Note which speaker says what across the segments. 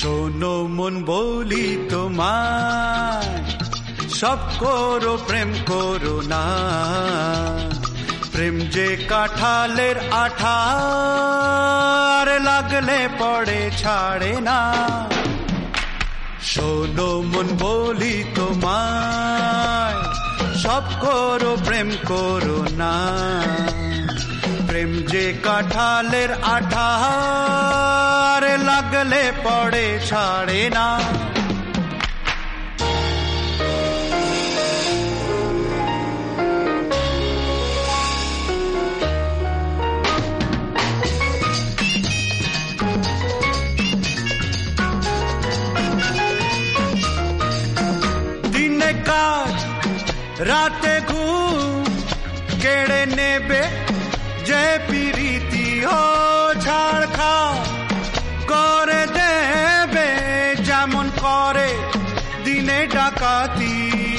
Speaker 1: শোনো মন বলি তোমায়, সব করো প্রেম করো না। প্রেম যে কাঁঠালের আঠা, আর লাগলে পড়ে ছাড়ে না। শোনো মন বলি তোমায়, সব করো প্রেম করো না। প্রেম যে কাঁঠালের আঠা, আর লাগলে পড়ে ছাড়ে না। দিনে কাজ রাতে ঘুম কেড়ে নেবে যে প্রীতি, ও ছাড়খা করে দেবে যেমন করে দিনে ডাকাতি।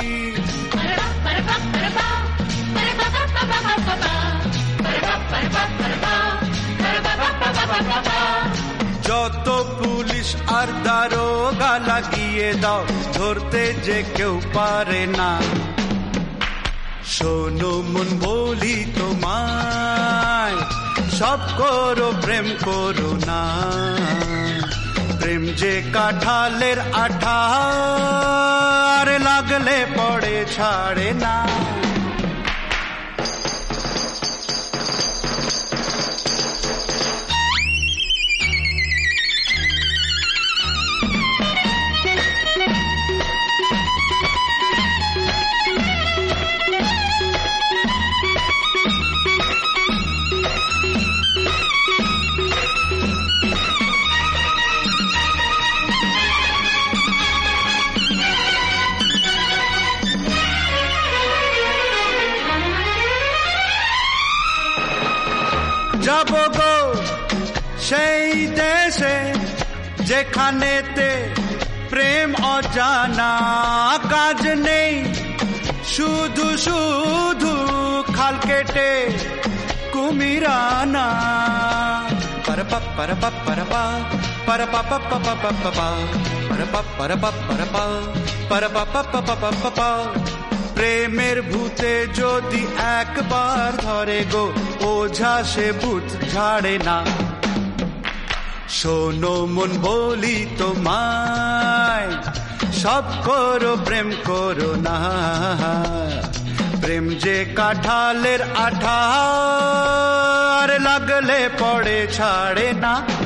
Speaker 1: যত পুলিশ আর দারোগা লাগিয়ে দাও, ধরতে যে কেউ পারে না। শোনো মন বলি তোমায়, সব করো প্রেম করো না। প্রেম যে কাঁঠালের আঠা, আর লাগলে পড়ে ছাড়ে না। যাব গো সেই দেশে যেখানেতে প্রেম অজানা, কাজ নেই শুধু শুধু খাল কেটে কুমিরানা। পরপা পরপা পরপা পরপা পপা পপা পপা পরপা পরপা পরপা পরপা পপা পপা। প্রেমের ভূতে যদি একবার ধরে গো, ওঝা সে ভূত ঝাড়ে না। শোনো মন বলি তোমায়, সব করো প্রেম করো না। প্রেম যে কাঁঠালের আঠা, আর লাগলে পড়ে ছাড়ে না।